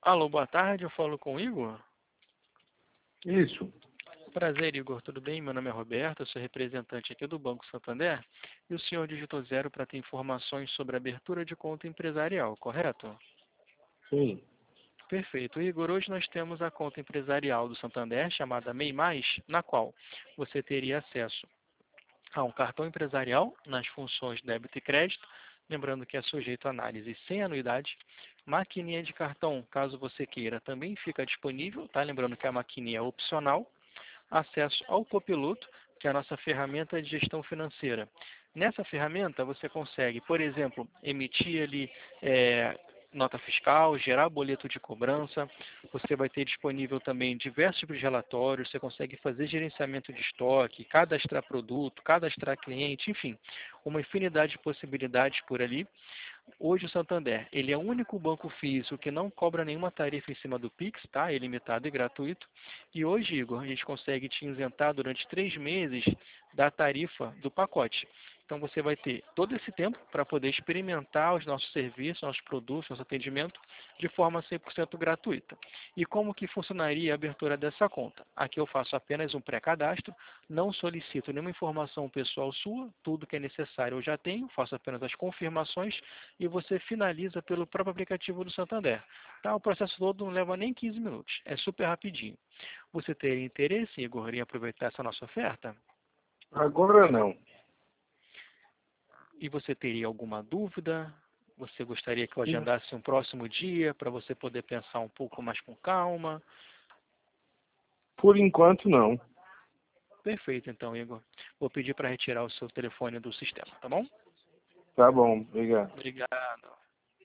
Alô, boa tarde, eu falo com o Igor. Isso. Prazer, Igor, tudo bem? Meu nome é Roberto, eu sou representante aqui do Banco Santander e o senhor digitou 0 para ter informações sobre a abertura de conta empresarial, correto? Sim. Perfeito. Igor, hoje nós temos a conta empresarial do Santander, chamada MEI+, na qual você teria acesso a um cartão empresarial nas funções débito e crédito, lembrando que é sujeito a análise sem anuidade. Maquininha de cartão, caso você queira, também fica disponível, tá? Lembrando que a maquininha é opcional. Acesso ao Copiloto, que é a nossa ferramenta de gestão financeira. Nessa ferramenta você consegue, por exemplo, emitir ali nota fiscal, gerar boleto de cobrança, você vai ter disponível também diversos tipos de relatórios, você consegue fazer gerenciamento de estoque, cadastrar produto, cadastrar cliente, enfim, uma infinidade de possibilidades por ali. Hoje o Santander, ele é o único banco físico que não cobra nenhuma tarifa em cima do Pix, tá? É ilimitado e gratuito. E hoje, Igor, a gente consegue te isentar durante 3 meses da tarifa do pacote. Então você vai ter todo esse tempo para poder experimentar os nossos serviços, nossos produtos, nosso atendimento de forma 100% gratuita. E como que funcionaria a abertura dessa conta? Aqui eu faço apenas um pré-cadastro, não solicito nenhuma informação pessoal sua, tudo que é necessário eu já tenho, faço apenas as confirmações e você finaliza pelo próprio aplicativo do Santander. Tá? O processo todo não leva nem 15 minutos, é super rapidinho. Você teria interesse, Igor, em aproveitar essa nossa oferta? Agora não. E você teria alguma dúvida? Você gostaria que eu agendasse um próximo dia para você poder pensar um pouco mais com calma? Por enquanto não. Perfeito, então, Igor. Vou pedir para retirar o seu telefone do sistema, tá bom? Tá bom, obrigado. Obrigado.